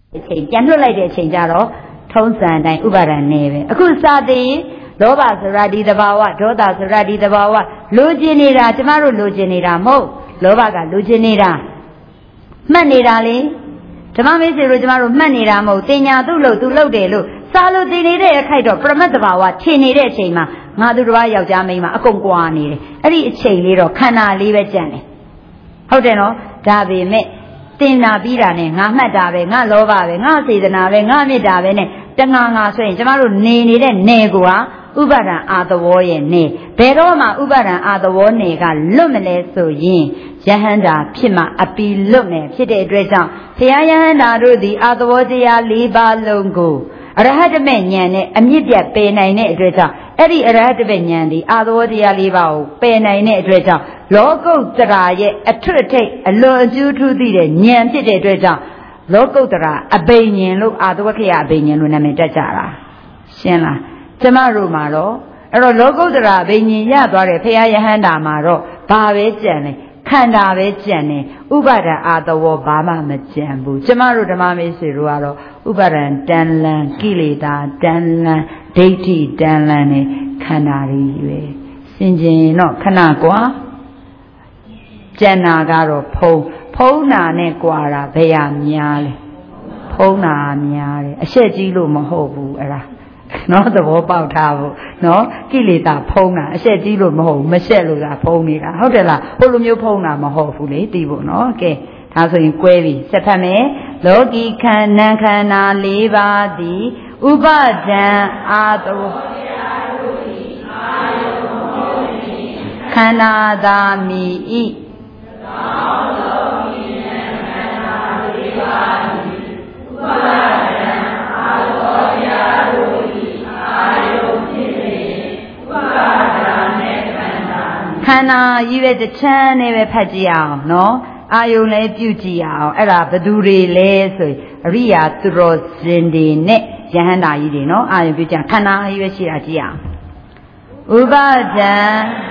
ပြန်လွတ်လိုက်တဲ့အချိန်ကျတော့ထုံးစံတိုင်းဥပါဒံနေပဲအခုစသည်လောဘဆိုတာဒီသဘာဝဒေါသဆိုတာဒီသဘာဝလိုချင်နေတာကျမတို့လိုချင်နေတာမဟုတ်လောဘကလိုချင်နေတာမှတ်နေတာလေဓမ္မမေးစေလို့ကျမတို့မှတ်နေတာမဟုတ်တင်ညာသူ့လို့သူလုပ်တယ်လို့စားလို့တင်နေတဲ့အခိုက်တော့ပရမတ်သဘာဝထင်နေတဲ့အချိန်မှာငါသူတစ်ပါးယောက်ျားမိန်းမအကုန်ကွာနေတယ်အဲ့ဒီအချိန်လေးတော့ခန္ဓာလေးပဲကြံတယ်ဟုတ်တယ်နော်ဒါပေမဲ့တင်နာပြီးတာနဲ့ငါမှတ်တာပဲငါလောဘပဲငါစေတနာပဲငါမေတ္တာပဲနဲ့တငါငါဆိုရင်ကျမတို့နေနေတဲ့နေကိုဟာဥပါဒံအာသဝောရဲ့နေဘယ်တော့မှဥပါဒံအာသဝောနေကလွတ်မလဲဆိုရင်ယဟန္တာဖြစ်မှအပီလွတ်မယ်ဖြစ်တဲ့အတွက်ကြောင့်ဘုရားယဟန္တာတို့သည်အာသဝောတရား၄ပါးလုံးကိုအရဟတမေဉာဏ်နဲ့အမြင့်ပြတ်ပယ်နိုင်တဲ့အတွက်ကြောင့်အဲ့ဒီအရဟတမေဉာဏ်ဒီအာသဝောတရား၄ပါးကိုပယ်နိုင်တဲ့အတွက်ကြောင့်လောကုတ္တရာရဲ့အထွတ်အထိပ်အလွန်အကျူးထူးသိတဲ့ဉာဏ်ဖြစ်တဲ့အတွက်ကြောင့်လောကုတ္တရာအဘိညာဉ်လို့အာသဝခေယအဘိညာဉ်လို့နာမည်တက်ကြတာရှင်းလားကျမတို့မှာတော့အဲ့တော့လောကုတ္တရာအဘိညာဉ်ရသွားတဲ့ဘုရားယဟန္တာမှာတော့ဘာပဲကြံလဲခန္ဓာပဲကြံတယ်ဥပါဒံအာသဝောဘာမှမကြံဘူးကျမတို့ဓမ္မမေးဆွေတို့ကတော့ဥပါဒံတန်လန်ကိလေသာတန်လန်ဒိဋ္ဌိတန်လန်နဲ့ခန္ဓာကြီးပဲစင်ကြင်တော့ခဏกว่าကျန်တာကတော့ဖုံးနာနဲ့กว่าတာဘယ်ဟာများလဲဖုံးနာများတယ်အရှက်ကြီးလို့မဟုတ်ဘူးအဲ့ဒါနော်သဘောပေါက်ထားဖို့နော်ကိလေသာဖုံးတာအရှက်ကြီးလို့မဟုတ်ဘူးမရှက်လို့သာဖုံးနေတာဟုတ်တယ်လားဟိုလိုမျိုးဖုံးတာမဟုတ်ဘူးလေသိဖို့နော်ကဲဒါဆိုရင်꿰ပြီဆက်ဖတ်မယ်လောကီခန္ဓာခန္ဓာ၄ပါးသည်ဥပါဒံအာသဝခန္ဓာသာမိဤခန္ဓာကြီးပဲတစ်ချမ်းနဲ့ပဲဖတ်ကြည့်အောင်နော်အာယုံလည်းပြုကြည့်အောင်အဲ့ဒါဘသူတွေလဲဆိုရင်အရိယာသူတော်စင်တွေနဲ့ယဟန္တာကြီးတွေနော်အာယုံပြုကြခန္ဓာကြီးပဲရှိတာကြည့်အောင်ဥပါဒံ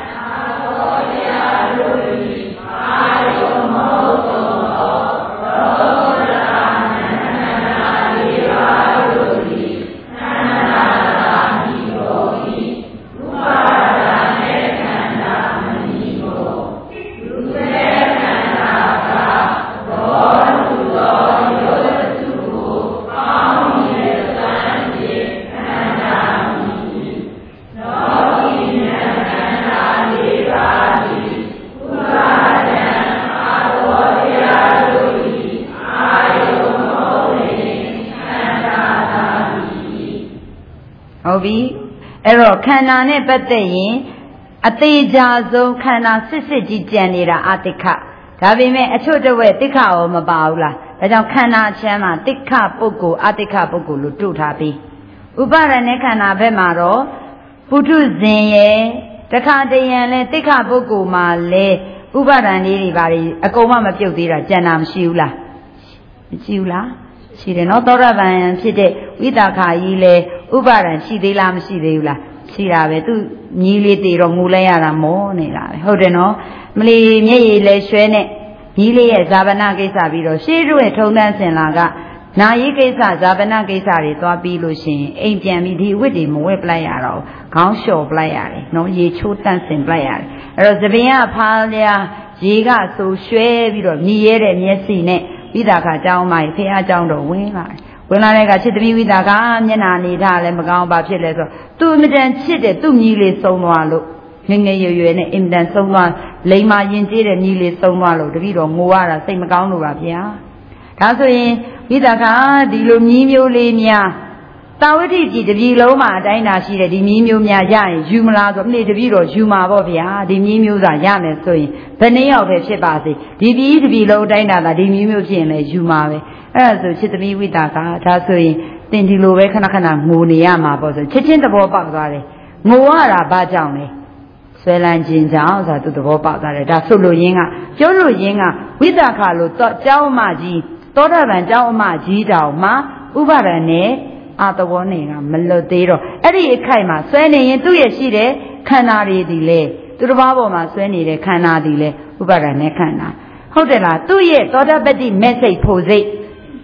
ဟုတ်ပြီအဲ့တော့ခန္ဓာနဲ့ပတ်သက်ရင်အသေးချာဆုံးခန္ဓာစစ်ကြီးကြံနေတာအာတိခဒါပေမဲ့အချို့တဝက်တိခရောမပါဘူးလားဒါကြောင့်ခန္ဓာချမ်းမှာတိခပုဂ္ဂိုလ်အာတိခပုဂ္ဂိုလ်လို့တို့ထားပြီးဥပါဒณะခန္ဓာဘက်မှာတော့ပုထုဇဉ်ရဲ့တခါတရံလဲတိခပုဂ္ဂိုလ်မှာလဲဥပါဒဏ်လေးတွေပါအကုန်မပြုတ်သေးတာကြံတာမရှိဘူးလားမရှိဘူးလားရှိတယ်နော်သောရပန်ဖြစ်တဲ့ဝိတာခာကြီးလဲဥပါဒံရှိသေးလားမရှိသေးဘူးလားရှိတာပဲသူညီလေးတည်တော့ငူလဲရတာမောနေတာပဲဟုတ်တယ်နော်မလီမျက်ရည်လဲရွှဲနဲ့ညီလေးရဲ့ဇာပနာကိစ္စပြီးတော့ရှေးတို့ရဲ့ထုံတန်းစင်လာကနာယီကိစ္စဇာပနာကိစ္စတွေသွားပြီးလို့ရှိရင်အိမ်ပြန်ပြီးဒီဝတ်တွေမဝတ်ပလိုက်ရတော့ခေါင်းလျှော်ပလိုက်ရတယ်နော်ရေချိုးတန့်စင်ပလိုက်ရတယ်အဲ့တော့သပင်ကဖားလျာရေကဆိုရွှဲပြီးတော့မြည်ရဲတဲ့မျက်စိနဲ့ဝိတာခအကြောင်းမှဖေအားအကြောင်းတော့ဝင်လာတယ်ဝင်လာတဲ့ကချစ်သမီးဝိတာခမျက်နာနေထားလဲမကောင်းပါဖြစ်လဲဆိုတော့သူ့အမတန်ချစ်တဲ့သူ့မြည်လေးဆုံးသွားလို့ငငယ်ရွယ်ရွယ်နဲ့အင်တန်ဆုံးသွားလိမ်မာရင်ကျေးတဲ့မြည်လေးဆုံးသွားလို့တပည့်တော်ငိုရတာစိတ်မကောင်းလို့ပါဗျာဒါဆိုရင်ဝိတာခဒီလိုမြည်မျိုးလေးများတာဝတိကြီးတပည့်လုံးမှာအတိုင်းတာရှိတဲ့ဒီမြည်မျိုးများရရင်ယူမလားဆိုနေ့တပည့်တော်ယူမှာပေါ့ဗျာဒီမြည်မျိုးသာရမယ်ဆိုရင်ဘယ်နှယောက်ပဲဖြစ်ပါစေဒီတပည့်လုံးအတိုင်းတာဒါဒီမြည်မျိုးဖြစ်ရင်လည်းယူမှာပဲအဲ့ဒါဆိုချစ်သမီးဝိတာခဒါဆိုရင်သင်ဒီလိုပဲခဏခဏငိုနေရမှာပေါ့ဆိုချစ်ချင်းသဘောပေါက်သွားတယ်ငိုရတာဘာကြောင့်လဲဆွဲလန်းခြင်းကြောင့်ဆိုတာသူသဘောပေါက်သွားတယ်ဒါဆိုလို့ရင်းကပြောလို့ရင်းကဝိတာခလို့ကျောင်းအမကြီးသောတာပန်ကျောင်းအမကြီးတောင်မှဥပါဒဏ်နဲ့အာသဝောနေကမလွတ်သေးတော့အဲ့ဒီအခိုက်မှာဆွဲနေရင်သူ့ရဲ့ရှိတဲ့ခန္ဓာတွေဒီလေသူတစ်ပါးပေါ်မှာဆွဲနေတဲ့ခန္ဓာဒီလေဥပါဒဏ်နဲ့ခန္ဓာဟုတ်တယ်လားသူ့ရဲ့သောတာပတ္တိမဲ့စိတ်ဖို့စိတ်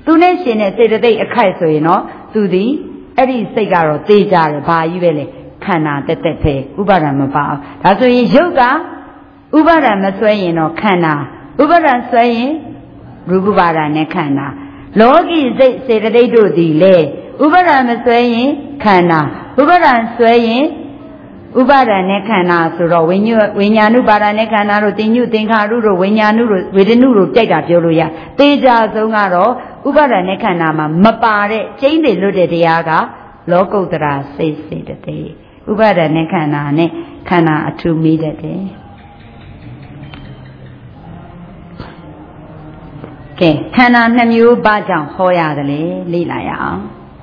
သူနဲ့ရှင်တဲ့စေတသိက်အခိုက်ဆိုရင်တော့သူဒီအဲ့ဒီစိတ်ကတော့သေကြတယ်ဘာကြီးပဲလေခန္ဓာတက်တက်ပဲဥပါဒံမပါဘူးဒါဆိုရင်ရုပ်ကဥပါဒံမဆွဲရင်တော့ခန္ဓာဥပါဒံဆွဲရင်ရူပပါဒနဲ့ခန္ဓာလောကီစိတ်စေတသိက်တို့သည်လေဥပါဒံမဆွဲရင်ခန္ဓာဥပါဒံဆွဲရင်ဥပါဒနဲ့ခန္ဓာဆိုတော့ဝိညာဏုပါဒနဲ့ခန္ဓာတို့တင်ညုသင်္ခါရုတို့ဝိညာဏုတို့ဝေဒနုတို့ကြိုက်တာပြောလို့ရသေချာဆုံးကတော့ဥပါဒနဲ့ခန္ဓာမှာမပါတဲ့ကျိန်းတယ်လွတ်တဲ့တရားကလောကုတ္တရာစိတ်စေတသိက်ဥပါဒနဲ့ခန္ဓာနဲ့ခန္ဓာအထူးမိတတ်တယ်ကဲခန္ဓာ2မျိုးဘာကြောင့်ဟောရတယ်လဲလေ့လာရအောင်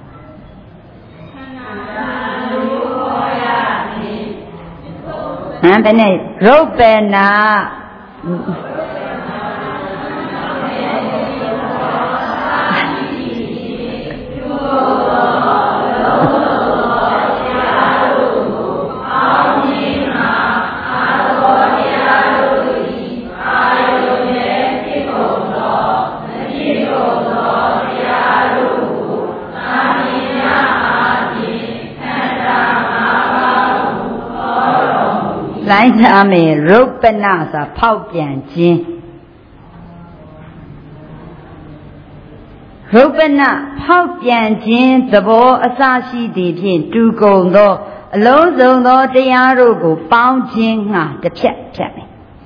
ဘယ်နဲ့ရုပ်ပနာလိုင်းထားမယ်ရုပ်ပနဆိုဖောက်ပြန်ခြင်းရုပ်ပနဖောက်ပြန်ခြင်းသဘောအစရှိသည်ဖြင့်တူကုန်သောအလုံးစုံသောတရားတို့ကိုပေါင်းခြင်းငှာတစ်ဖြတ်ဖြတ်မယ်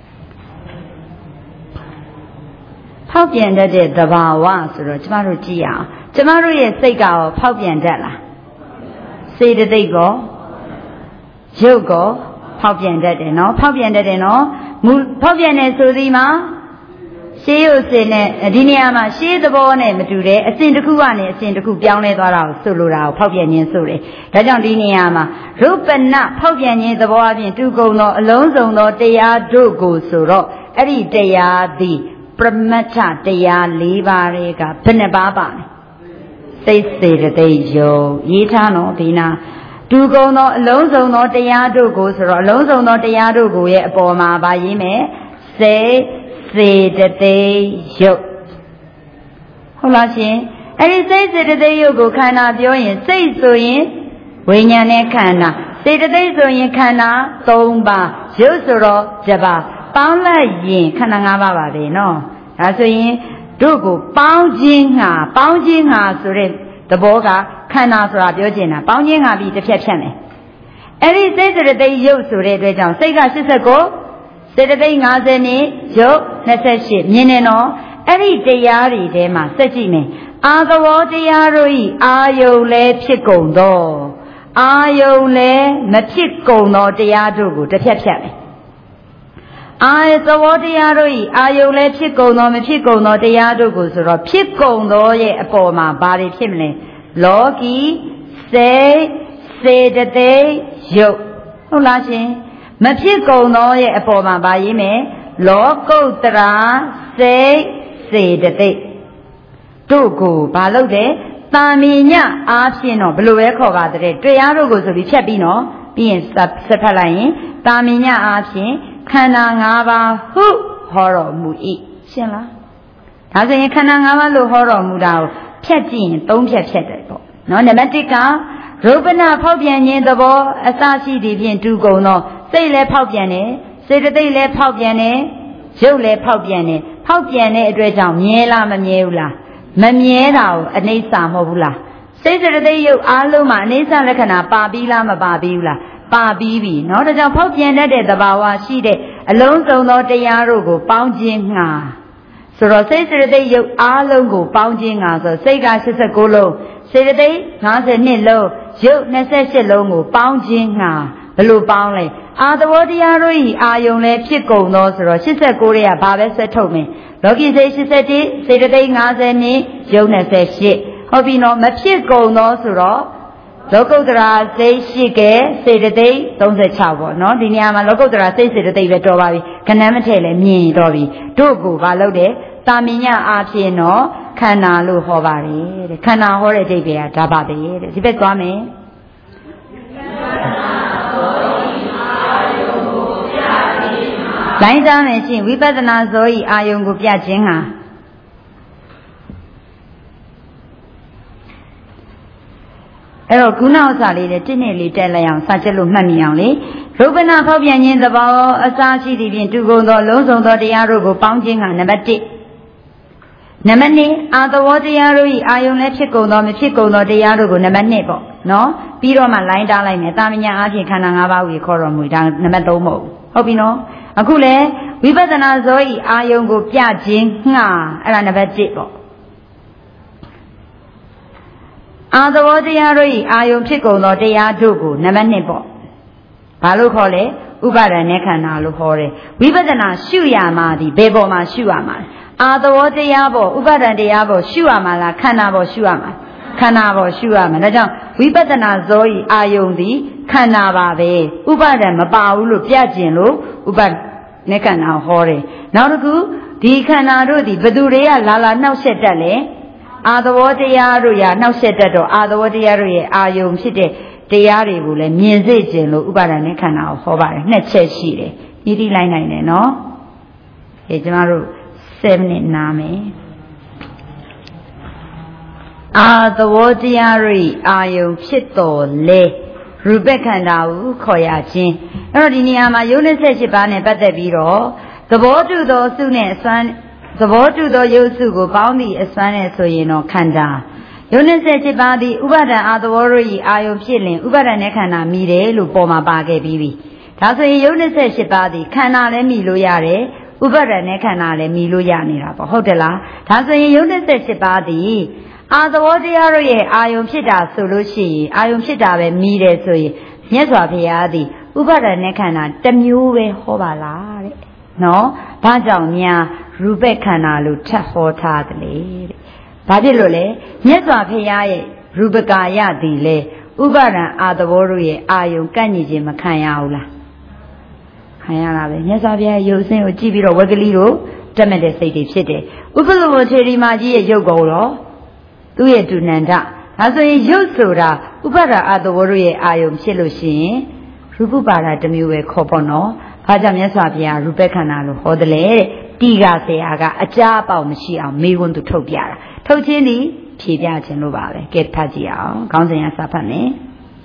ဖောက်ပြန်တတ်တဲ့သဘာဝဆိုတော့ကျမတို့ကြည့်ရအောင်ကျမတို့ရဲ့စိတ်ကရောဖောက်ပြန်တတ်လားစေတသိက်ကောရုပ်ကောဖောက်ပြန်တတ်တယ်နော်ဖောက်ပြန်တတ်တယ်နော်ဖောက်ပြန်တယ်ဆိုသည်မှာရှေးရုပ်စင်နဲ့ဒီနေရာမှာရှေးသဘောနဲ့မတူတဲ့အစဉ်တစ်ခုကနေအစဉ်တစ်ခုပြောင်းလဲသွားတာကိုဆိုလိုတာကိုဖောက်ပြန်ခြင်းဆိုတယ်ဒါကြောင့်ဒီနေရာမှာရုပ်ပနဖောက်ပြန်ခြင်းသဘောအပြင်တူကုန်သောအလုံးစုံသောတရားတို့ကိုဆိုတော့အဲ့ဒီတရားသည်ပရမတ္ထတရား၄ပါးတွေကဘယ်နှပါးပါလဲစိတ်စေတသိက်ယုံရေးထားနော်ဒီနာတူကုန်သောအလုံးစုံသောတရားတို့ကိုဆိုတော့အလုံးစုံသောတရားတို့ကိုရဲ့အပေါ်မှာဗာရေးမယ်စိတ်စေတသိက်ယုတ်ဟုတ်လားရှင်အဲ့ဒီစိတ်စေတသိက်ယုတ်ကိုခန္ဓာပြောရင်စိတ်ဆိုရင်ဝိညာဉ်နဲ့ခန္ဓာစေတသိက်ဆိုရင်ခန္ဓာ၃ပါးယုတ်ဆိုတော့7ပါးပေါင်းလိုက်ရင်ခန္ဓာ၅ပါးပါပဲနော်ဒါဆိုရင်တို့ကိုပေါင်းခြင်းငှာဆိုတဲ့သဘောကခန္ဓာဆိုတာပြောချင်တာပေါင်းခြင်းငှာပြီးတစ်ဖြတ်ဖြတ်မယ်အဲ့ဒီစိတ်စေတသိက်ယုတ်ဆိုတဲ့အတွက်ကြောင့်စိတ်က89စေတသိက်50နဲ့ယုတ်28မြင်နေနော်အဲ့ဒီတရားတွေထဲမှာစက်ကြည့်မယ်အာသဝတရားတို့ဤအာယုံလည်းဖြစ်ကုန်သောအာယုံလည်းမဖြစ်ကုန်သောတရားတို့ကိုတစ်ဖြတ်ဖြတ်မယ်အာသဝတရားတို့ဤအာယုံလည်းဖြစ်ကုန်သောမဖြစ်ကုန်သောတရားတို့ကိုဆိုတော့ဖြစ်ကုန်သောရဲ့အပေါ်မှာဘာတွေဖြစ်မလဲလောကီစိတ်စေတသိက်ယုတ်ဟုတ်လားရှင်မဖြစ်ကုန်သောရဲ့အပေါ်မှာဗာရေးမယ်လောကုတ္တရာစိတ်စေတသိက်တို့ကိုဘာလုပ်တယ်တာမင်ညအားဖြင့်တော့ဘယ်လိုပဲခေါ်ပါတဲ့တရားတို့ကိုဆိုပြီးဖြတ်ပြီးနော်ပြီးရင်ဆက်ဖတ်လိုက်ရင်တာမင်ညအားဖြင့်ခန္ဓာ၅ပါးဟုဟောတော်မူ၏ရှင်းလားဒါဆိုရင်ခန္ဓာ၅ပါးလို့ဟောတော်မူတာကိုဖြတ်ကြည့်ရင်၃ဖြတ်ဖြတ်တယ်ပေါ့နော်နံပါတ်1ကရုပ်ပနဖောက်ပြန်ခြင်းသဘောအစရှိသည်ဖြင့်တူကုန်သောစိတ်လည်းဖောက်ပြန်တယ်စေတသိက်လည်းဖောက်ပြန်တယ်ရုပ်လည်းဖောက်ပြန်တယ်ဖောက်ပြန်တဲ့အတွက်ကြောင့်မြဲလားမမြဲဘူးလားမမြဲတာကိုအနိစ္စမဟုတ်ဘူးလားစိတ်စေတသိက်ရုပ်အားလုံးမှာအနိစ္စလက္ခဏာပါပြီးလားမပါပြီးဘူးလားပါပြီးပြီเนาะဒါကြောင့်ဖောက်ပြန်တတ်တဲ့သဘာဝရှိတဲ့အလုံးစုံသောတရားတို့ကိုပေါင်းခြင်းငှာဆိုတော့စိတ်စေတသိက်ရုပ်အားလုံးကိုပေါင်းခြင်းငှာဆိုစိတ်က89လုံးစေတသိက်52လုံးရုပ်28လုံးကိုပေါင်းခြင်းငှာဘယ်လိုပေါင်းလဲအာသဝတရားတို့ဤအာယုံလည်းဖြစ်ကုန်သောဆိုတော့89ရဲ့ဘာပဲဆက်ထုတ်မယ်လောကီစိတ်81စေတသိက်50နဲ့ရုပ်28ဟုတ်ပြီနော်မဖြစ်ကုန်သောဆိုတော့လောကုတ္တရာစိတ်ရှိကဲစေတသိက်36ပေါ့နော်ဒီနေရာမှာလောကုတ္တရာစိတ်စေတသိက်ပဲတော်ပါပြီခဏမထည့်လဲမြင်တော်ပြီတို့ကိုဘာလုပ်တယ်တာမင်ညအားဖြင့်တော့ခန္ဓာလို့ဟောပါတယ်တဲ့ခန္ဓာဟောတဲ့အဓိပ္ပာယ်ကဒါပါပဲတဲ့ဒီဘက်သွားမယ်လိုင်းစားမယ်ရှင်ဝိပဿနာဇောဤအာယုံကိုပြခြင်းဟာအဲ့တော့ခုနောက်စာလေးနဲ့တစ်နှစ်လေးတက်လိုက်အောင်စာချက်လို့မှတ်မိအောင်လေရူပနာဖောက်ပြန်ခြင်းသဘောအစာရှိသည်ဖြင့်တူကုန်သောလုံးစုံသောတရားတို့ကိုပေါင်းခြင်းကနံပါတ်1နံပါတ်2အာသဝတရားတို့၏အာယုံလည်းဖြစ်ကုန်သောမဖြစ်ကုန်သောတရားတို့ကိုနံပါတ်2ပေါ့နော်ပြီးတော့မှလိုင်းတားလိုက်မယ်တာမညာအဖြစ်ခန္ဓာ၅ပါးကိုခေါ်တော်မူဒါနံပါတ်3မဟုတ်ဟုတ်ပြီနော်အခုလေဝိပဿနာဇောဤအာယုံကိုပြခြင်းငှာအဲ့ဒါနံပါတ်1ပေါ့အာသဝတရားတို့ဤအာယုံဖြစ်ကုန်သောတရားတို့ကိုနံပါတ်2ပေါ့ဘာလို့ခေါ်လဲဥပါဒณะခန္ဓာလို့ခေါ်တယ်ဝိပဿနာရှုရမှာဒီဘယ်ပေါ်မှာရှုရမှာအာသဝတရားပေါ်ဥပါဒณะတရားပေါ်ရှုရမှာလားခန္ဓာပေါ်ရှုရမှာခန္ဓာပေါ်ရှုရမှာဒါကြောင့်ဝိပဿနာဇောဤအာယုံသည်ခန္ဓာပါပဲဥပါဒณะမပါဘူးလို့ပြကျင်လို့ဥပါဒณะခန္ဓာဟောတယ်နောက်တစ်ခုဒီခန္ဓာတို့သည်ဘသူတွေကလာနှောက်ယှက်တတ်လဲအာသဝတရားတို့ရာနှောက်ယှက်တတ်တော့အာသဝတရားတို့ရဲ့အာယုံဖြစ်တဲ့တရားတွေကိုလည်းမြင်စေခြင်းလို့ဥပါဒณะခန္ဓာကိုဟောပါတယ်နှစ်ချက်ရှိတယ်ဤတိလိုက်နိုင်တယ်နော်ကျမတို့7မိနစ်နားမယ်အာသဝတရားတို့အာယုံဖြစ်တော်လေရူပခန္ဓာကိုခေါ်ရခြင်းအဲ့တော့ဒီနေရာမှာယုတ်28ပါးနဲ့ပတ်သက်ပြီးတော့သဘောတူသောစုနဲ့အစွမ်းသဘောတူသောယုတ်စုကိုပေါင်းသည့်အစွမ်းနဲ့ဆိုရင်တော့ခန္ဓာယုတ်28ပါးသည်ဥပါဒံအာသဘောတို့၏အာယုံဖြစ်လင်ဥပါဒณะခန္ဓာမိတယ်လို့ပေါ်မှာပါခဲ့ပြီးပြီဒါဆိုရင်ယုတ်28ပါးသည်ခန္ဓာလည်းမိလို့ရတယ်ဥပါဒณะခန္ဓာလည်းမိလို့ရနေတာပေါ့ဟုတ်တယ်လားဒါဆိုရင်ယုတ်28ပါးသည်အာသဘောတရားတို့ရဲ့အာယုံဖြစ်တာဆိုလို့ရှိရင်အာယုံဖြစ်တာပဲမိတယ်ဆိုရင်မြတ်စွာဘုရားသည်ဥပါဒณะခန္ဓာတစ်မျိုးပဲဟောပါလားတဲ့နော်ဘာကြောင့်များရူပခန္ဓာလို့ထပ်ဟောထားတယ်လေတဲ့ဘာဖြစ်လို့လဲမြတ်စွာဘုရားရဲ့ရူပကာယသည်လေဥပါဒံအာသဘောတို့ရဲ့အာယုံကန့်ညီခြင်းမခံရဘူးလားခံရတာပဲမြတ်စွာဘုရားရဲ့ရုပ်ဆင်းကိုကြည့်ပြီးတော့ဝက်ကလေးတို့တက်မဲ့တဲ့စိတ်တွေဖြစ်တယ်ဥပ္ပလောထေရီမာကြီးရဲ့ရုပ်ကိုတော့သူ့ရဲ့ဒုနန္ဒဒါဆိုရင်ရုပ်ဆိုတာဥပါဒံအာသဘောတို့ရဲ့အာယုံဖြစ်လို့ရှိရင်ရူပပါဒတစ်မျိုးပဲခေါ်ပေါ့နော်ဘာကြောင့်မြတ်စွာဘုရားရူပခန္ဓာလို့ဟောတယ်လေတိကဆရာကအကြားအပေါက်မရှိအောင်မေးခွန်းသူထုတ်ပြတာထုတ်ချင်းဒီဖြေပြခြင်းလို့ပါပဲကဲဖတ်ကြည့်အောင်ခေါင်းစဉ်ရစာဖတ်မယ်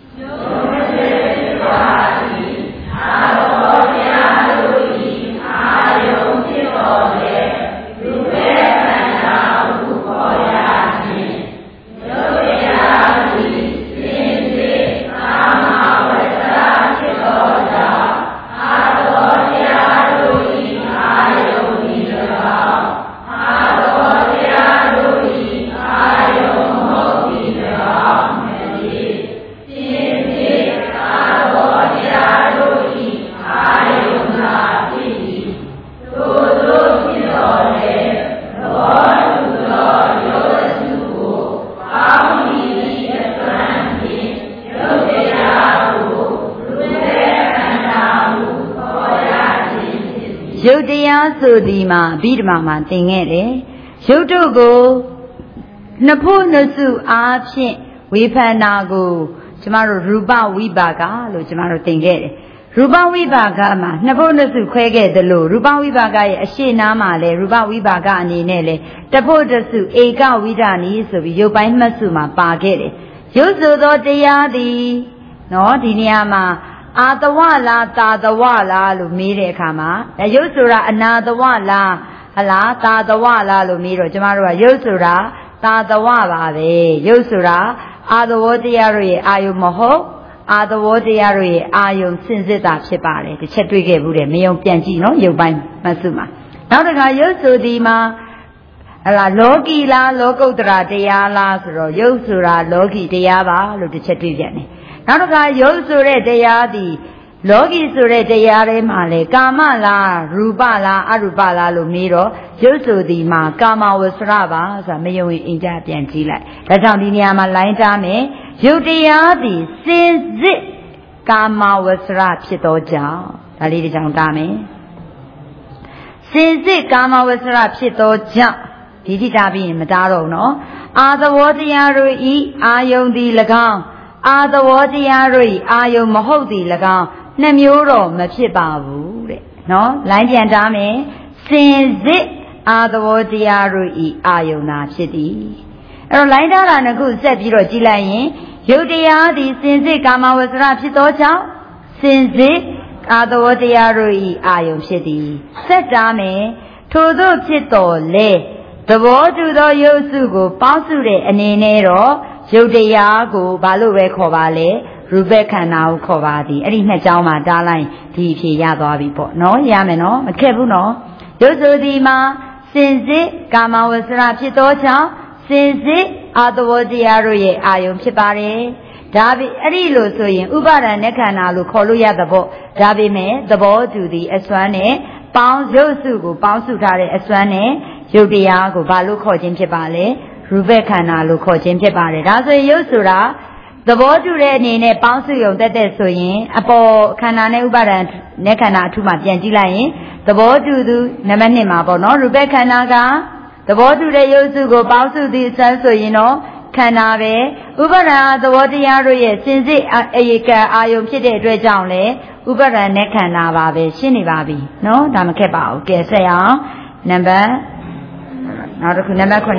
ရုပ်တရားဆိုဒီမှာအဘိဓမ္မာမှာသင်ခဲ့တယ်ရုပ်တို့ကိုနှစ်ဖို့နှစ်စုအားဖြင့်ဝေဖန်တာကိုကျမတို့ရူပဝိပါကလို့ကျမတို့သင်ခဲ့တယ်ရူပဝိပါကမှာနှစ်ဖို့နှစ်စုခွဲခဲ့တယ်လို့ရူပဝိပါကရဲ့အရှိနာမှာလဲရူပဝိပါကအနေနဲ့လဲတဖို့တစ်စုဧကဝိဒနီဆိုပြီးရုပ်ပိုင်းမှတ်စုမှာပါခဲ့တယ်ရုပ်ဆိုသောတရားသည်နော်ဒီနေရာမှာအာတဝလားတာတဝလားလို့မေးတဲ့အခါမှာရုပ်ဆိုတာအနာတဝလားဟလားတာတဝလားလို့မေးတော့ကျမတို့ကရုပ်ဆိုတာတာတဝပါပဲရုပ်ဆိုတာအာသဝတရားတို့ရဲ့အာယုံမဟုတ်အာသဝတရားတို့ရဲ့အာယုံစင်စစ်တာဖြစ်ပါတယ်တစ်ချက်တွေ့ခဲ့ဘူးတယ်မယုံပြန်ကြည့်နော်ရုပ်ပိုင်းမဆုမှာနောက်တစ်ခါရုပ်ဆိုဒီမှာဟလားလောကီလားလောကုတ္တရာတရားလားဆိုတော့ရုပ်ဆိုတာလောကီတရားပါလို့တစ်ချက်တွေ့ပြန်တယ်နောက်တစ်ခါရုပ်ဆိုတဲ့တရားသည်လောကီဆိုတဲ့တရားထဲမှာလေကာမလားရူပလားအရူပလားလို့မေးတော့ရုပ်ဆိုသည်မှာကာမဝဆရပါဆိုတာမယုံရင်အင်ကြပြန်ကြည့်လိုက်ဒါကြောင့်ဒီနေရာမှာလိုင်းတားမယ်ရုပ်တရားသည်စင်စစ်ကာမဝဆရဖြစ်သောကြောင့်ဒါလေးတစ်ကြောင့်တားမယ်စင်စစ်ကာမဝဆရဖြစ်သောကြောင့်ဒီတိတာပြီးရင်မတားတော့ဘူးနော်အာသဝတရားတို့ဤအာယုန်သည်၎င်းအာသဝတရားတို့ဤအာယုံမဟုတ်သည်၎င်းနှစ်မျိုးတော့မဖြစ်ပါဘူးတဲ့နော်လိုင်းပြန်တားမယ်စင်စစ်အာသဝတရားတို့ဤအာယုံသာဖြစ်သည်အဲ့တော့လိုင်းတားတာနှစ်ခုဆက်ပြီးတော့ကြည်လိုက်ရင်ယုတ်တရားသည်စင်စစ်ကာမဝဆရဖြစ်သောကြောင့်စင်စစ်ကာသဝတရားတို့၏အာယုံဖြစ်သည်ဆက်တာမယ်ထို့သောဖြစ်တော်လေသဘောတူသောယုတ်စုကိုပေါင်းစုတဲ့အနေနဲ့တော့ယုတ်တရားကိုဘာလို့ပဲခေါ်ပါလဲရူပခန္ဓာကိုခေါ်ပါသည်အဲ့ဒီနှစ်ကြောင်းမှာတားလိုက်ဒီအဖြစ်ရသွားပြီပေါ့နော်ရမယ်နော်မခက်ဘူးနော်ယုတ်စုဒီမှာစင်စစ်ကာမဝဆရဖြစ်သောကြောင့်စင်စစ်အာသဝတရားတို့ရဲ့အာယုံဖြစ်ပါတယ်ဒါပေအဲ့ဒီလိုဆိုရင်ဥပါဒဏ်နဲ့ခန္ဓာလို့ခေါ်လို့ရတဲ့ပေါ့ဒါပေမဲ့သဘောတူသည်အစွမ်းနဲ့ပေါင်းရုပ်စုကိုပေါင်းစုထားတဲ့အစွမ်းနဲ့ရုပ်တရားကိုဘာလို့ခေါ်ခြင်းဖြစ်ပါလဲရူပခန္ဓာလို့ခေါ်ခြင်းဖြစ်ပါတယ်ဒါဆိုရင်ရုပ်ဆိုတာသဘောတူတဲ့အနေနဲ့ပေါင်းစုယုံတက်တဲ့ဆိုရင်အပေါ်ခန္ဓာနဲ့ဥပါဒဏ်နဲ့ခန္ဓာအထူးမှပြန်ကြည့်လိုက်ရင်သဘောတူသူနံပါတ်1မှာပေါ့နော်ရူပခန္ဓာကသဘောတူတဲ့ရုပ်စုကိုပေါင်းစုသည်အစွမ်းဆိုရင်တော့ခန္ဓာပဲဥပါဒဏ်သဘောတရားတို့ရဲ့စင်စစ်အယကအာယုံဖြစ်တဲ့အတွက်ကြောင့်လေဥပါဒဏ်နဲ့ခန္ဓာပါပဲရှင်းနေပါပြီနော်ဒါမခက်ပါဘူးကဲဆက်အောင်နံပါတ်နောက်တစ်ခုနံပါတ်9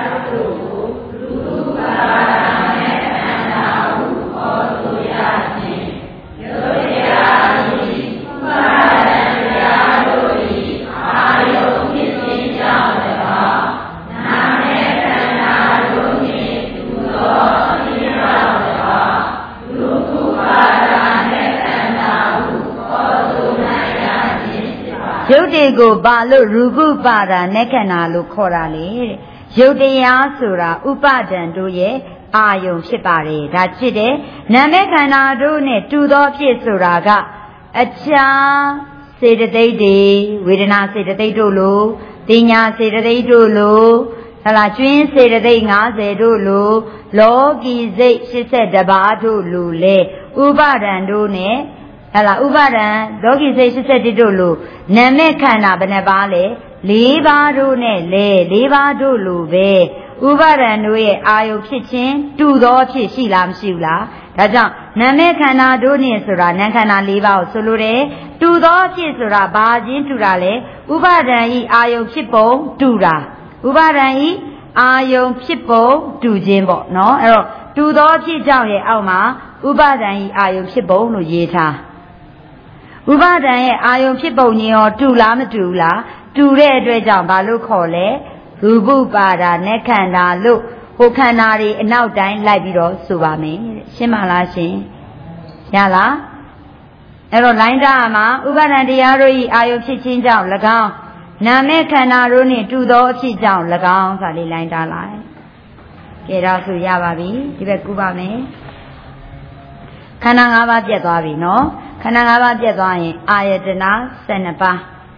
ယုတ်တေကိုဘာလို့ရူပပါဒနဲ့ခန္ဓာလို့ခေါ်တာလေတဲ့ယုတ်တရားဆိုတာဥပါဒံတို့ရဲ့အာယုံဖြစ်ပါတယ်ဒါချစ်တယ်နာမခန္ဓာတို့နဲ့တူသောဖြစ်ဆိုတာကအခြားစေတသိက်တွေဝေဒနာစေတသိက်တို့လိုတင်ညာစေတသိက်တို့လိုဟလာကျွင်းစေတသိက်50တို့လိုလောကီစိတ်82ပါးတို့လိုလေဥပါဒံတို့နဲ့ဟလာဥပါဒံလောကီစိတ်81တို့လိုနာမခန္ဓာဘယ်နှပါလဲ4ပါးတို့နဲ့လေ4ပါးတို့လိုပဲဥပါဒံတို့ရဲ့အာယုဖြစ်ခြင်းတူသောဖြစ်ရှိလားမရှိဘူးလားဒါကြောင့်နာမခန္ဓာတို့နဲ့ဆိုတာနာခန္ဓာ4ပါးကိုဆိုလိုတယ်တူသောဖြစ်ဆိုတာဘာချင်းတူတာလဲဥပါဒံဤအာယုဖြစ်ပုံတူတာဥပါဒံဤအာယုဖြစ်ပုံတူခြင်းပေါ့နော်အဲ့တော့တူသောဖြစ်ကြောင့်ရဲ့အောက်မှာဥပါဒံဤအာယုဖြစ်ပုံလို့ရေးထားဥပါဒံရဲ့အာယုဖြစ်ပုံကြီးရောတူလားမတူလားတူတဲ့အတွက်ကြောင့်ဘာလို့ခေါ်လဲရူပပါဒနဲ့ခန္ဓာလို့ဟိုခန္ဓာတွေအနောက်တိုင်းလိုက်ပြီးတော့ဆိုပါမယ်ရှင်းပါလားရှင်ရလားအဲ့တော့လိုင်းတာမှာဥပါဒံတရားတို့ဤအာယုဖြစ်ခြင်းကြောင့်၎င်းနာမခန္ဓာတို့နှင့်တူသောအဖြစ်ကြောင့်၎င်းဆိုလေးလိုင်းတာလိုက်ကဲတော့ဆိုရပါပြီဒီဘက်ကူပါမယ်ခန္ဓာ၅ပါးပြတ်သွားပြီနော်ခန္ဓာ၅ပါးပြတ်သွားရင်အာယတနာ12ပါး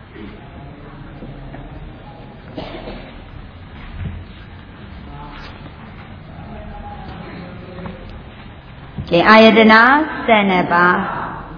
ကဲအာယတနာ12ပါး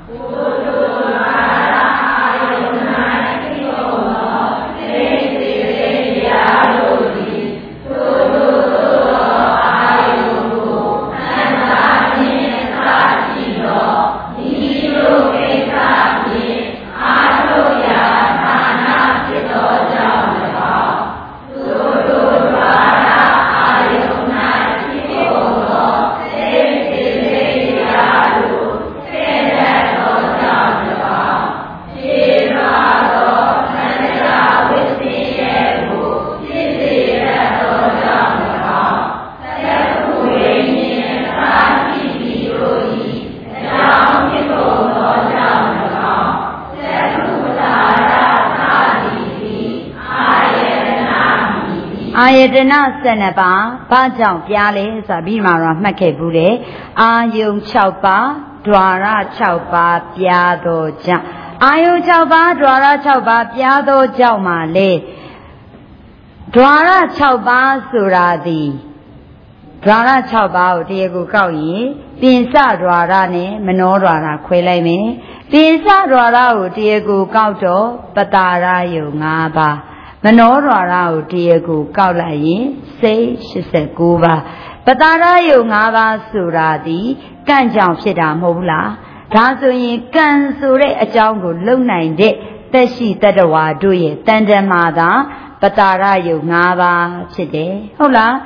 အာယတနာ12ပါးဘာကြောင့်ပြားလဲဆိုတာပြီးမှတော့မှတ်ခဲ့ဘူးလေအာယုံ6ပါးဒွါရ6ပါးပြားသောကြောင့်အာယုံ6ပါးဒွါရ6ပါးပြားသောကြောင့်မှလေဒွါရ6ပါးဆိုတာသည်ဒွါရ6ပါးကိုတရားကိုကောက်ရင်ပိစဒွါရနဲ့မနောဒွါရခွဲလိုက်မယ်ပိစဒွါရကိုတရားကိုကောက်တော့ပတာရယုံ5ပါးမနောဒွါရကိုတရားကိုကောက်လိုက်ရင်စိတ်89ပါးပတာရယုံ5ပါးဆိုတာဒီကံကြောင့်ဖြစ်တာမဟုတ်ဘူးလားဒါဆိုရင်ကံဆိုတဲ့အကြောင်းကိုလုံနိုင်တဲ့သက်ရှိတတ္တဝါတို့ရဲ့တန်တမာသာပတာရယုံ5ပါးဖြစ်တယ်ဟုတ်လား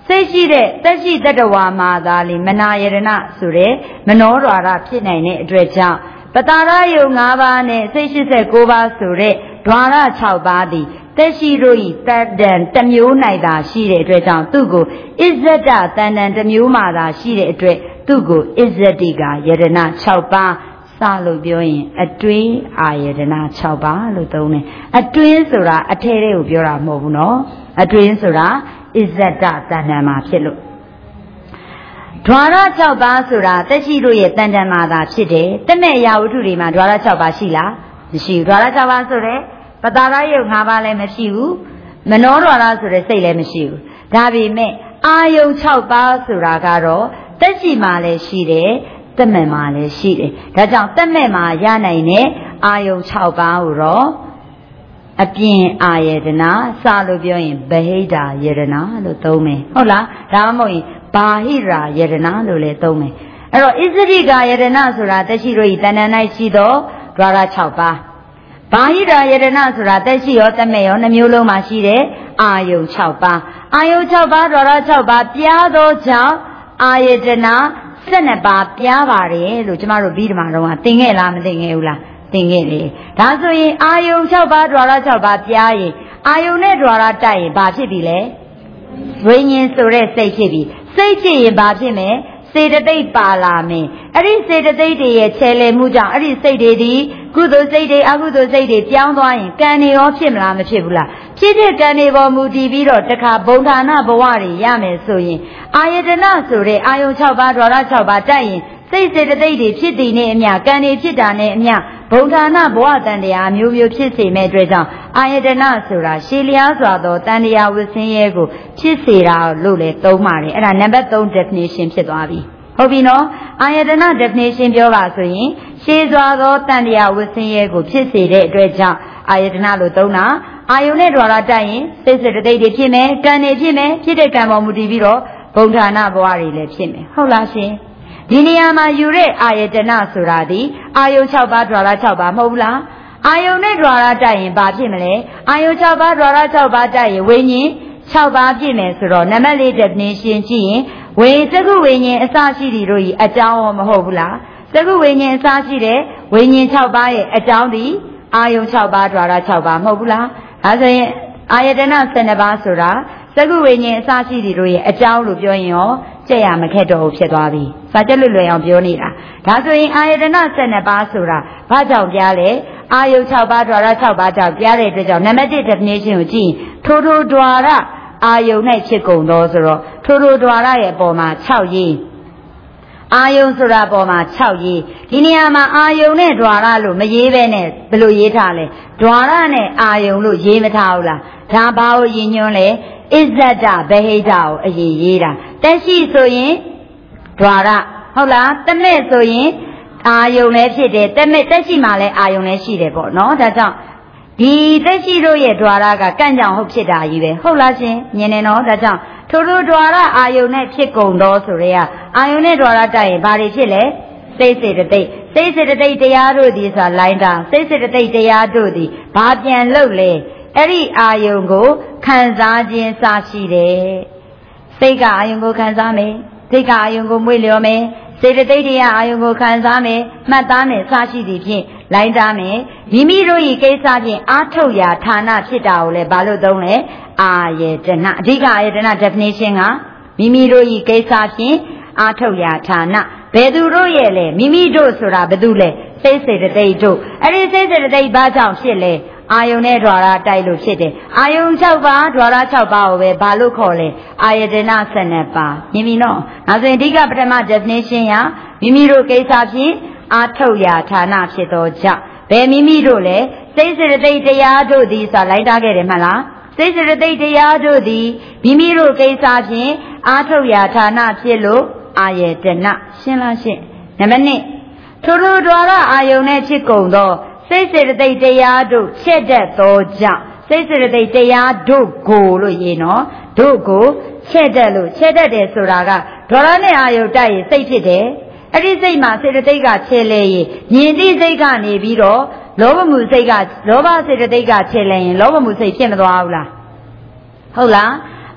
စိတ်ရှိတဲ့တက်ရှိတတ္တဝါမှာသာလေမနာယရဏဆိုတဲ့မနောဓာရဖြစ်နိုင်တဲ့အတွက်ကြောင့်ပတာရယုံ၅ပါးနဲ့စိတ်89ပါးဆိုတဲ့ဓာရ6ပါးသည်တက်ရှိတို့ဤတန်တန်တစ်မျိုး၌သာရှိတဲ့အတွက်ကြောင့်သူ့ကိုအစ္ဆဒတန်တန်တစ်မျိုးမှသာရှိတဲ့အတွက်သူ့ကိုအစ္ဆတိကယရဏ6ပါးစလို့ပြောရင်အတွင်းအာယတနာ6ပါးလို့သုံးတယ်အတွင်းဆိုတာအထဲထဲကိုပြောတာမဟုတ်ဘူးနော်အတွင်းဆိုတာအစ္ဆဒတန်တန်မှာဖြစ်လို့ဓာရ6ပါးဆိုတာတက်ရှိတို့ရဲ့တန်တန်မှာသာဖြစ်တယ်တမဲ့ရာဝတ္ထုတွေမှာဓာရ6ပါးရှိလားမရှိဘူးဓာရ6ပါးဆိုတဲ့ပတာရယုံ5ပါးလည်းမရှိဘူးမနောဓာရဆိုတဲ့စိတ်လည်းမရှိဘူးဒါပေမဲ့အာယုံ6ပါးဆိုတာကတော့တက်ရှိမှာလည်းရှိတယ်တမဲ့မှာလည်းရှိတယ်ဒါကြောင့်တမဲ့မှာရနိုင်တဲ့အာယုံ6ပါးကိုတော့အပြင်အာယတနာစလို့ပြောရင်ဗဟိတယတနာလို့သုံးမယ်ဟုတ်လားဒါမှမဟုတ်ရင်ဘာဟိရာယတနာလို့လည်းသုံးမယ်အဲ့တော့ဣဇရိကာယတနာဆိုတာတက်ရှိတို့ဤတဏ္ဍာ၌ရှိသောဓာရ6ပါးဘာဟိရာယတနာဆိုတာတက်ရှိရောတမဲ့ရောနှမျိုးလုံးမှာရှိတဲ့အာယုံ6ပါးအာယုံ6ပါးဓာရ6ပါးပြားသောကြောင့်အာယတနာ12ပါးပြားပါတယ်လို့ကျမတို့ပြီးဓမ္မတော်ကသင်ခဲ့လားမသင်ခဲ့ဘူးလားသင်ခဲ့လေဒါဆိုရင်အာယုံ6ပါးဓာရ6ပါးပြားရင်အာယုံနဲ့ဓာရတိုက်ရင်ဘာဖြစ်ပြီလဲဝိညာဉ်ဆိုတဲ့စိတ်ဖြစ်ပြီစိတ်ဖြစ်ရင်ဘာဖြစ်မယ်စေတသိက်ပါလာမယ်အဲ့ဒီစေတသိက်တွေရဲ့ခြေလည်မှုကြောင့်အဲ့ဒီစိတ်တွေဒီကုသိုလ်စိတ်တွေအကုသိုလ်စိတ်တွေပြောင်းသွားရင်ကံတွေရောဖြစ်မလားမဖြစ်ဘူးလားဖြစ်တဲ့ကံတွေပေါ်မူတည်ပြီးတော့တခါဘုံဌာနဘဝတွေရမယ်ဆိုရင်အာယတနာဆိုတဲ့အာယုံ6ပါးဓာရ6ပါးတိုက်ရင်စိတ်စေတသိက်တွေဖြစ်တည်နေအမျှကံတွေဖြစ်တာနဲ့အမျှဘုံဌာနဘဝတန်တရားမျိုးမျိုးဖြစ်စေမဲ့အတွက်ကြောင့်အာယတနာဆိုတာရှည်လျားစွာသောတန်တရားဝဆင်းရဲကိုဖြစ်စေတာလို့လည်းသုံးပါတယ်အဲ့ဒါနံပါတ်3 definition ဖြစ်သွားပြီဟုတ်ပြီနော်အာယတနာ definition ပြောပါဆိုရင်ရှည်စွာသောတန်တရားဝဆင်းရဲကိုဖြစ်စေတဲ့အတွက်ကြောင့်အာယတနာလို့သုံးတာအာယုန်နဲ့ဓာရတိုက်ရင်စိတ်စေတသိက်တွေဖြစ်မယ်ကံတွေဖြစ်မယ်ဖြစ်တဲ့ကံပေါ်မူတည်ပြီးတော့ဘုံဌာနဘဝတွေလည်းဖြစ်မယ်ဟုတ်လားရှင်ဒီနေရာမှာယူတဲ့အာယတနာဆိုတာဒီအာယုံ6ပါးဓာရ6ပါးမဟုတ်ဘူးလားအာယုံနဲ့ဓာရတိုက်ရင်ဘာဖြစ်မလဲအာယုံ6ပါးဓာရ6ပါးတိုက်ရင်ဝိညာဉ်6ပါးဖြစ်မယ်ဆိုတော့နံပါတ်4 definition ကြည့်ရင်သက္ကုဝိညာဉ်အစရှိသည်တို့ဤအကြောင်းရောမဟုတ်ဘူးလားသက္ကုဝိညာဉ်အစရှိတဲ့ဝိညာဉ်6ပါးရဲ့အကြောင်းဒီအာယုံ6ပါးဓာရ6ပါးမဟုတ်ဘူးလားဒါဆိုရင်အာယတနာ12ပါးဆိုတာသက္ကုဝိညာဉ်အစရှိသည်တို့ရဲ့အကြောင်းလို့ပြောရင်ရောကြက်ရမခက်တော့ဘူးဖြစ်သွားပြီ။စာချက်လွယ်လွယ်အောင်ပြောနေတာ။ဒါဆိုရင်အာယတနာ12ပါးဆိုတာဘာကြောင့်ပြားလဲ။အာယု6ပါးဓာရ6ပါးကြောင့်ပြားတဲ့အတွက်ကြောင့်နံပါတ်1 definition ကိုကြည့်ထိုဓာရအာယု၌ဖြစ်ကုန်သောဆိုတော့ထိုဓာရရဲ့အပေါ်မှာ6ရေးအာယုဆိုတာပေါ်မှာ6ရေးဒီနေရာမှာအာယုနဲ့ဓာရလို့မရေးပဲနဲ့ဘယ်လိုရေးထားလဲဓာရနဲ့အာယုလို့ရေးမထားဘူးလားဒါဘာကိုရည်ညွှန်းလဲအစ္ဆဒဗဟိတကိုအရေးရေးတာတက်ရှိဆိုရင်ဓာရဟုတ်လားတမဲ့ဆိုရင်အာယုလည်းဖြစ်တယ်တက်ရှိမှလည်းအာယုလည်းရှိတယ်ပေါ့နော်ဒါကြောင့်ဒီတက်ရှိတို့ရဲ့ဓာရကကန့်ကြောင်ဟုတ်ဖြစ်တာကြီးပဲဟုတ်လားရှင်မြင်နေနော်ဒါကြောင့်ထိုဓာရအာယုနဲ့ဖြစ်ကုန်တော့ဆိုရဲအာယုနဲ့ဓာရတိုက်ရင်ဘာတွေဖြစ်လဲစိတ်စေတသိက်တရားတို့သည်ဆိုတာလိုင်းတာစိတ်စေတသိက်တရားတို့သည်ဘာပြန်လုပ်လဲအဲ့ဒီအာယုံကိုခံစားခြင်းစရှိတယ်စိတ်ကအာယုံကိုခံစားမယ်စိတ်ကအာယုံကိုမွေ့လျော်မယ်စေတသိက်တရားအာယုံကိုခံစားမယ်မှတ်သားမယ်စရှိသည်ဖြင့်လိုင်းတာမယ်မိမိတို့ဤကိစ္စဖြင့်အာထုတ်ရာဌာနဖြစ်တာကိုလည်းဘာလို့သုံးလဲအာယတနာအဓိကအာယတနာ definition ကမိမိတို့ဤကိစ္စဖြင့်အာထုတ်ရာဌာနဘယ်သူတို့ရဲ့လဲမိမိတို့ဆိုတာဘယ်သူလဲစိတ်စေတသိက်တို့အဲ့ဒီစိတ်စေတသိက်ဘာကြောင့်ဖြစ်လဲအာယုန်နဲ့ဓာရတိုက်လို့ဖြစ်တယ်အာယုန်6ပါးဓာရ6ပါးကိုပဲဘာလို့ခေါ်လဲအာယတနာ12ပါးမြင်ပြီနော်ဒါဆိုရင်အဓိကပထမ definition ရမိမိတို့ကိစ္စဖြင့်အာထုတ်ရာဌာနဖြစ်သောကြောင့်ဘယ်မိမိတို့လဲစိတ်စေတသိက်တရားတို့သည်ဆိုတာလိုက်တာခဲ့တယ်မှလားစိတ်စေတသိက်တရားတို့သည်မိမိတို့ကိစ္စဖြင့်အာထုတ်ရာဌာနဖြစ်လို့အာယတနာရှင်းလားရှင်းနံပါတ်1ထိုဓာရအာယုန်နဲ့ဖြစ်ကုန်သောစိတ်စေတသိက်တရားတို့ချက်တတ်သောကြောင့်စိတ်စေတသိက်တရားတို့ကိုလို့ရေးနော်တို့ကိုချက်တတ်လို့ချက်တတ်တယ်ဆိုတာကဓာရနဲ့အာယုတိုက်ရင်စိတ်ဖြစ်တယ်အဲ့ဒီစိတ်မှာစေတသိက်ကချဲလဲရင်မြင်တိစိတ်ကနေပြီးတော့လောဘမှုစိတ်ကလောဘစေတသိက်ကချဲလဲရင်လောဘမှုစိတ်ဖြစ်မသွားဘူးလားဟုတ်လား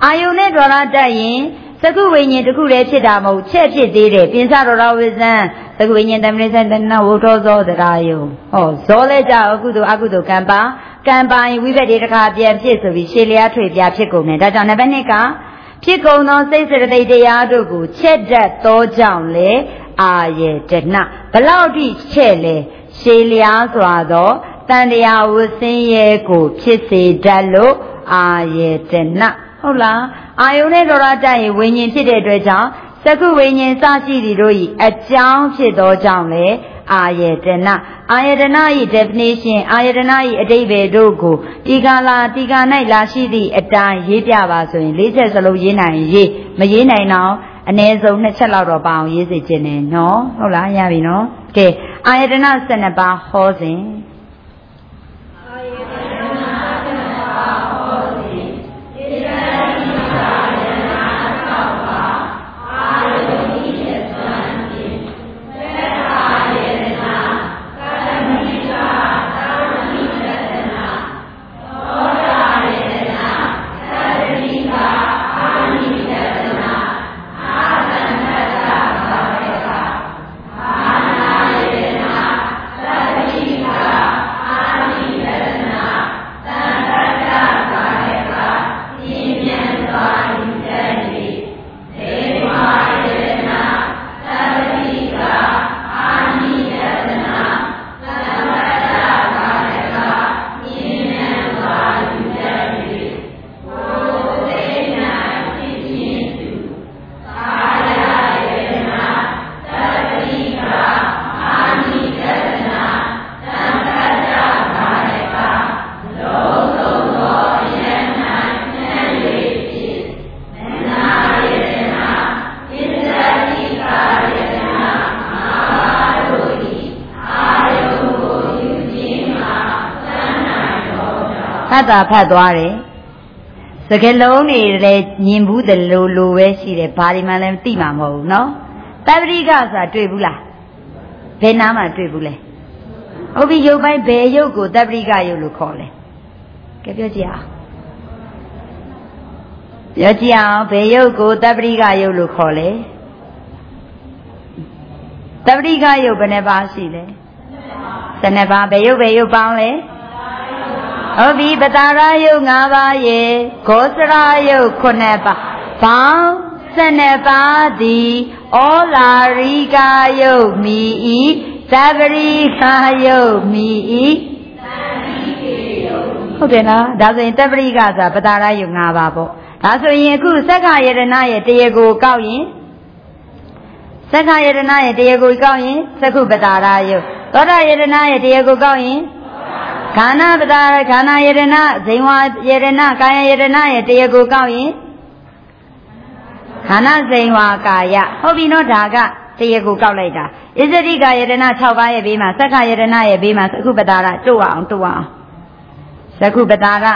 အာယုန်နဲ့ဒေါရတက်ရင်သကုဝိညာဉ်တစ်ခုတည်းဖြစ်တာမဟုတ်ချက်ဖြစ်သေးတယ်ပြင်စတော်တော်ဝိဇံသကုဝိညာဉ်တမရိဆိုင်တဏဝုထောဇောတရားယုံဟောဇောလဲကြအကုသိုလ်အကုသိုလ်ကံပါရင်ဝိဘက်တွေတစ်ခါပြန်ဖြစ်ဆိုပြီးရှေ့လျားထွေပြဖြစ်ကုန်တယ်ဒါကြောင့်နံပါတ်1ကဖြစ်ကုန်သောစိတ်စေတသိက်တရားတို့ကိုချက်တတ်သောကြောင့်လေအာယေတနာဘလောက်ထိချက်လဲရှေးလျားစွာသောတန်တရားဝဆင်းရဲကိုဖြစ်စေတတ်လို့အာယေတနာဟုတ်လားအာယုန်နဲ့ဒေါရတတ်ရင်ဝိညာဉ်ဖြစ်တဲ့အတွက်ကြောင့်သကုဝိညာဉ်စရှိသည်တို့၏အကြောင်းဖြစ်သောကြောင့်လေအာယေတနာအာယတနာ၏ definition အာယတနာ၏အဓိပ္ပာယ်တို့ကိုဒီကာလဒီကာ၌လာရှိသည့်အတိုင်းရေးပြပါဆိုရင်၄ချက်စလုံးရေးနိုင်ရေးမရေးနိုင်တော့အနည်းဆုံး2ချက်လောက်တော့ပါအောင်ရေးစေခြင်းနဲ့နော်ဟုတ်လားရပြီနော်ကဲအာယတနာ12ပါးဟောစဉ်အာယတနာ12ပါးဟောစဉ်ဣဒံအာယတနာ6ပါးအာယုန်ဤအစွမ်းဖြင့်သက်အာယတနာကတမိကာသာရမိတတနာသောတာယတနာသတ္တိကာအာနိတတနာအာသန္တတာဘာဝေကာအာနာယတနာသတ္တိကာအာနိတတနာသံဃတ္တဘာဝေကာပြင်းပြန်စွာယူတတ်၏ဒေဝယတနာသတ္တိကာအာနိတတနာသံဃတ္တဘာဝေကာပြင်းပြန်စွာယူတတ်၏ဘုသေနာဖြစ်ခြင်းသူအာရယတနာသတ္တိကာအာနိတတနာသံဃတ္တဘာဝေကာလုံးစုံသောယန္တနာဉာဏ်၍ဖြစ်မနာယတနာဣဇတိကာယတနာအာတို့၏အာယုန်ကိုယူခြင်းမှာသံနိုင်တော်ကြောင့်ဖတ်တာဖတ်သွားတယ်စကလုံးတွေလည်းညင်ဘူးတယ်လို့ပဲရှိတယ်ဘာဒီမှလည်းသိမှာမဟုတ်ဘူးနော်တပ္ပရိကဆိုတာတွေ့ဘူးလားဘယ်နားမှာတွေ့ဘူးလဲဟုတ်ပြီရုပ်ပိုင်းဘယ်ရုပ်ကိုတပ္ပရိကရုပ်လို့ခေါ်လဲကဲပြောကြည့်အောင်ပြောကြည့်အောင်ဘယ်ရုပ်ကိုတပ္ပရိကရုပ်လို့ခေါ်လဲတပ္ပရိကရုပ်ဘယ်နှပါရှိလဲ12ပါးဘယ်ရုပ်ပေါင်းလဲဟုတ်ပြီပတာရယုတ်5ပါးရေဂောစရယုတ်9ပါးပေါင်း12ပါးသည်ဩလာရိကယုတ်မိဤသဗ္ဗရိကယုတ်မိဤဟုတ်တယ်နော်ဒါဆိုရင်တပ္ပရိကဆိုတာပတာရယုတ်5ပါးပေါ့ဒါဆိုရင်အခုသက္ခယတနာရဲ့တရားကိုကောက်ရင်သက္ခယတနာရဲ့တရားကိုကောက်ရင်သက္ခုပတာရယုတ်သောတာယတနာရဲ့တရားကိုကောက်ရင်ခန္ဓာပတာခန္ဓာယတနာဇိဝယတနာကာယယတနာရဲ့တရားကိုကောက်ရင်ခန္ဓာဇိဝကာယဟုတ်ပြီနော်ဒါကတရားကိုကောက်လိုက်တာဣဇတိကာယတနာ6ပါးရဲ့ဘေးမှာသက္ခယတနာရဲ့ဘေးမှာသက္ခုပတာရတို့အောင်သက္ခုပတာရ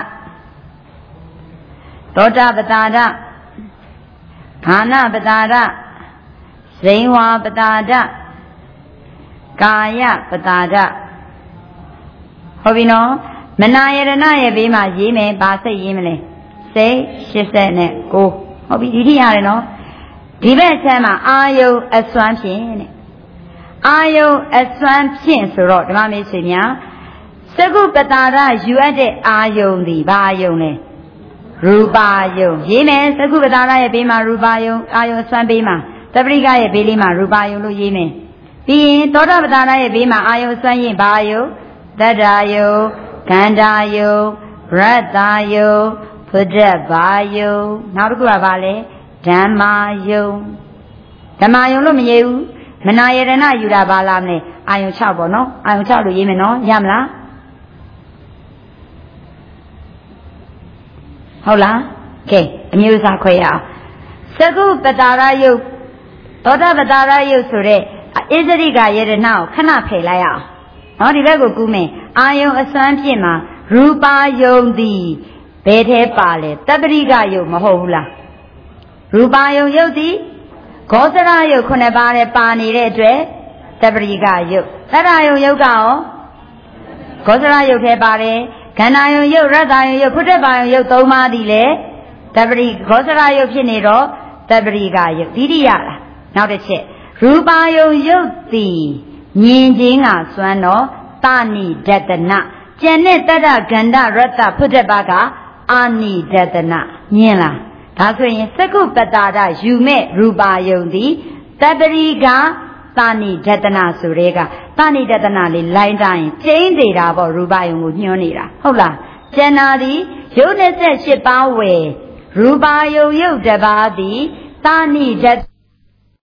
သောတာပတာရခန္ဓာပတာရဇိဝပတာရကာယပတာရဟုတ်ပြီနော်မနာယတနာရဲ့ဘေးမှာရေးမယ်ဘာစိတ်ရေးမလဲစိတ်89ဟုတ်ပြီဒီထိရတယ်နော်ဒီဘက်ဆမ်းမှာအာယုအစွမ်းဖြင့်တဲ့အာယုအစွမ်းဖြင့်ဆိုတော့ဓမ္မမေဆွေများသက္ကုပတာရယူအပ်တဲ့အာယုသည်ဘာအာယုလဲရူပါယုရေးမယ်သက္ကုပတာရရဲ့ဘေးမှာရူပါယုအာယုအစွမ်းဘေးမှာတပ္ပရိကရဲ့ဘေးလေးမှာရူပါယုလို့ရေးမယ်ပြီးရင်သောတာပတာရရဲ့ဘေးမှာအာယုအစွမ်းရင်ဘာယုတတ္တာယုခန္ဓာယုရတ္တာယုဖုဒ္ဓဘာယုနောက်တစ်ခုကဘာလဲဓမ္မာယုလို့မရေးဘူးမနာယတနာယူတာဘာလားမလဲအာယု6ပေါ့နော်အာယု6လို့ရေးမယ်နော်ရမလားဟုတ်လားကဲအမျိုးအစားခွဲရအောင်သက္ကုပတာရယုသောတာပတာရယုဆိုတဲ့ဣဇရိကယတနာကိုခဏဖယ်လိုက်အောင်ဟောဒီဘက်ကိုကူးမယ်အာယုအစွမ်းဖြင့်မှာရူပါယုံသည်ဘယ်ထဲပါလဲတပ္ပရိကယုမဟုတ်ဘူးလားရူပါယုံယုတ်သည်ဂောစရယု9ပါးနဲ့ပါနေတဲ့အတွက်တပ္ပရိကယုတတ္တယုယုတ်ကရောဂောစရယုထဲပါတယ်ခန္ဓာယုယုရတ္တယုဖုဒ္ဓဘာယု3ပါးသည်လေတပရိဂောစရယုတ်ဖြစ်နေတော့တပရိကယုတ်တိရိယလားနောက်တစ်ချက်ရူပါယုံယုတ်သည်မြင်ခြင်းကစွမ်းတော့တဏိဒတနာကျန်တဲ့တတ္တဂန္ဓရတ္တဖုဒ္ဓဘာကအာနိဒတနာမြင်လားဒါဆိုရင်သက္ကုပတ္တာဒယူမဲ့ရူပါယုံသည်တပရိကတဏိဒတနာဆိုတဲ့ကတဏိဒတနာလေးလိုင်းတိုင်းကျင်းနေတာပေါ့ရူပါယုံကိုညွှန်းနေတာဟုတ်လားကျန်တာသည်ယုတ်28ပါးဝယ်ရူပါယုံယုတ်တပါးသည်တဏိဒ